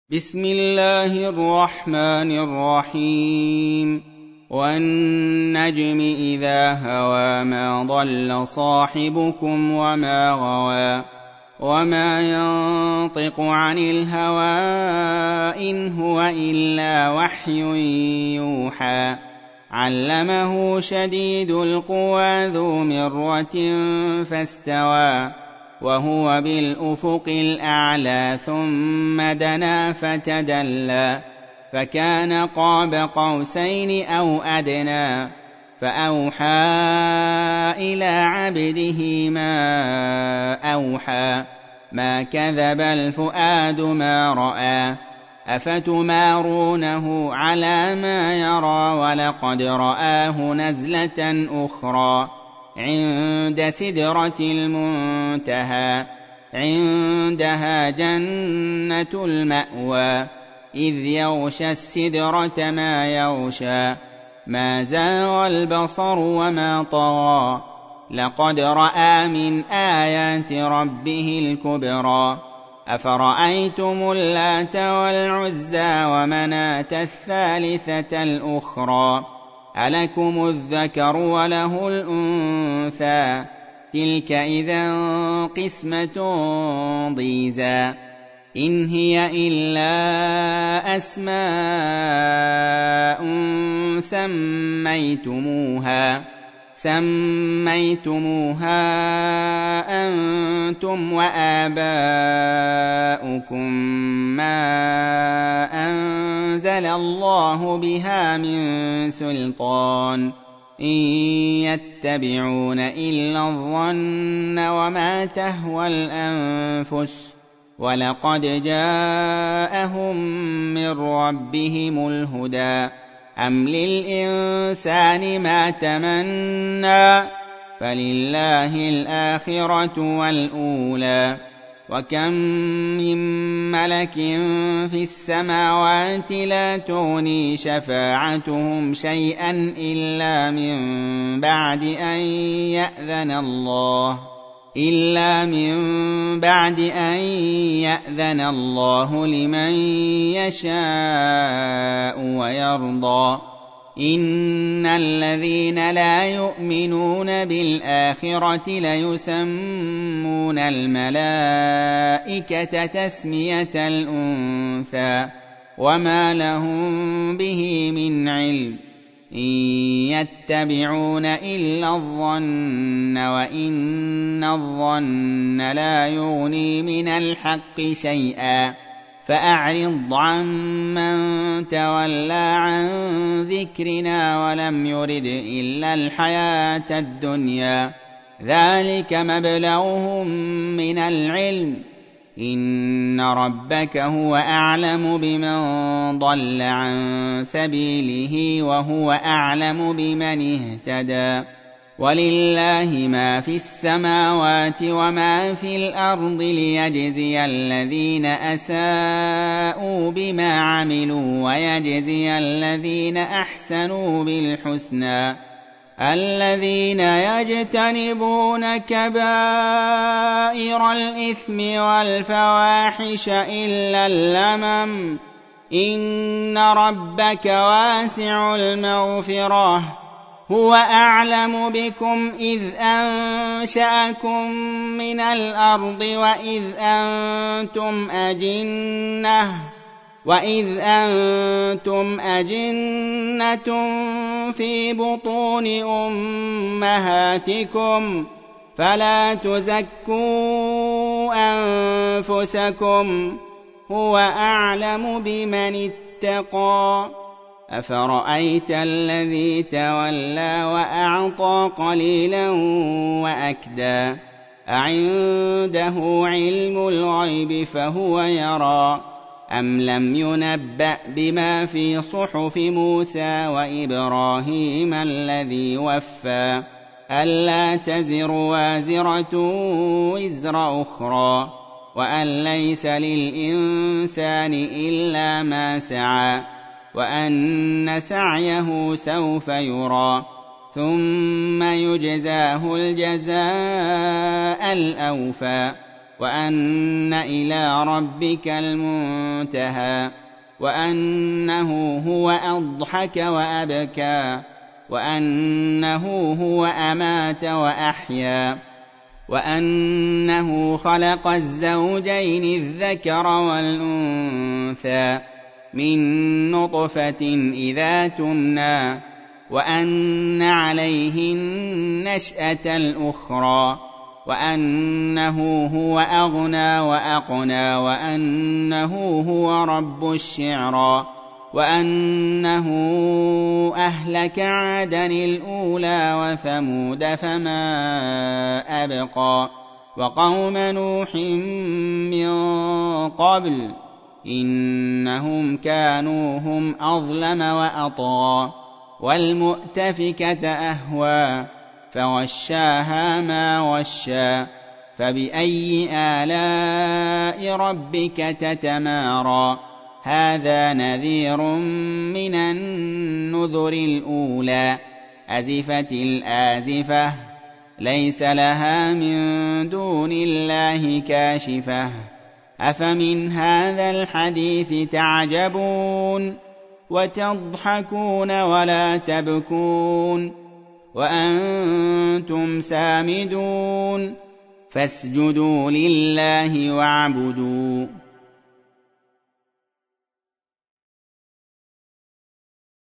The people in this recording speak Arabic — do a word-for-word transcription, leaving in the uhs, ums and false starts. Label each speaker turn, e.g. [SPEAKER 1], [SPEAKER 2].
[SPEAKER 1] بسم الله الرحمن الرحيم والنجم إذا هوى ما ضل صاحبكم وما غوى وما ينطق عن الهوى إن هو إلا وحي يوحى علمه شديد القوى ذو مرة فاستوى وهو بالأفق الأعلى ثم دنا فتدلى فكان قاب قوسين أو أدنى فأوحى إلى عبده ما أوحى ما كذب الفؤاد ما رأى أفتمارونه على ما يرى ولقد رآه نزلة أخرى عند سدرة المنتهى عندها جنة المأوى إذ يغشى السدرة ما يغشى ما زاغ البصر وما طغى لقد رأى من آيات ربه الكبرى أفرأيتم اللات والعزى ومناة الثالثة الأخرى ألكم الذكر وله الأنثى تلك إذا قسمة ضيزى إن هي إلا أسماء سميتموها سميتموها أنتم وآباؤكم ما أنزل الله بها من سلطان إن يتبعون إلا الظن وما تهوى الأنفس ولقد جاءهم من ربهم الهدى أم للإنسان ما تمنى فلله الآخرة والأولى وكم من ملك في السماوات لا تغني شفاعتهم شيئا إلا من بعد أن يأذن الله إلا من بعد أن يأذن الله لمن يشاء ويرضى إن الذين لا يؤمنون بالآخرة ليسمون الملائكة تسمية الأنثى وما لهم به من علم إن يتبعون إلا الظن وإن الظن لا يغني من الحق شيئا فأعرض عن من تولى عن ذكرنا ولم يرد إلا الحياة الدنيا ذلك مبلغهم من العلم إن ربك هو أعلم بمن ضل عن سبيله وهو أعلم بمن اهتدى ولله ما في السماوات وما في الأرض ليجزي الذين أساءوا بما عملوا ويجزي الذين أحسنوا بالحسنى الذين يجتنبون كبائر الإثم والفواحش إلا اللمم إن ربك واسع المغفرة هو أعلم بكم إذ أنشأكم من الأرض وإذ أنتم أجنة وإذ أنتم أجنة في بطون أمهاتكم فلا تزكوا أنفسكم هو أعلم بمن اتقى أفرأيت الذي تولى وأعطى قليلا وأكدى أعنده علم الغيب فهو يرى أم لم ينبأ بما في صحف موسى وإبراهيم الذي وفى ألا تزر وازرة وزر أخرى وأن ليس للإنسان إلا ما سعى وأن سعيه سوف يرى ثم يجزاه الجزاء الأوفى وأن إلى ربك المنتهى وأنه هو أضحك وأبكى وأنه هو أمات وأحيا وأنه خلق الزوجين الذكر والأنثى من نطفة إذا تمنى وأن عليه النشأة الأخرى وأنه هو أغنى وأقنى وأنه هو رب الشعرى وأنه أهلك عادا الأولى وثمود فما أبقى وقوم نوح من قبل إنهم كانوا هم أظلم وأطغى والمؤتفكة أهوى فغشاها ما غشى فبأي آلاء ربك تتمارى هذا نذير من النذر الأولى أزفت الآزفة ليس لها من دون الله كاشفة أفمن هذا الحديث تعجبون وتضحكون ولا تبكون وأنتم سامدون فاسجدوا لله واعبدوا